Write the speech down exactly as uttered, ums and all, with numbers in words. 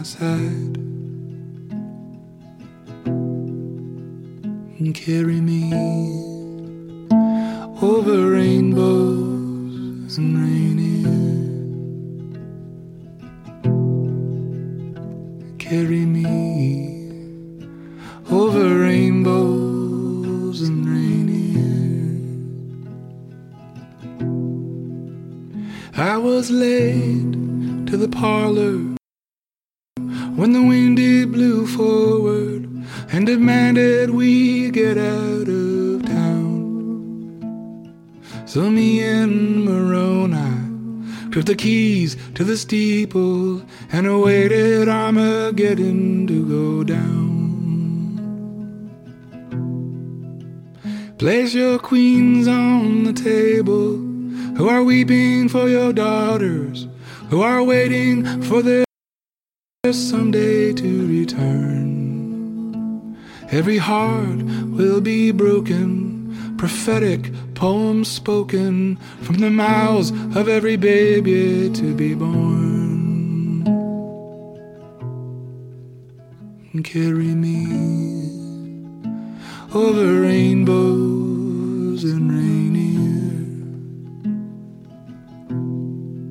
my side and carry me over rainbows and reindeer. Carry me over rainbows and reindeer. I was late to the parlor when the wind it blew forward and demanded we get out of town. So me and Moroni took the keys to the steeple and awaited Armageddon to go down. Place your queens on the table, who are weeping for your daughters, who are waiting for their someday to return. Every heart will be broken, prophetic poems spoken from the mouths of every baby to be born. And carry me over rainbows and rainy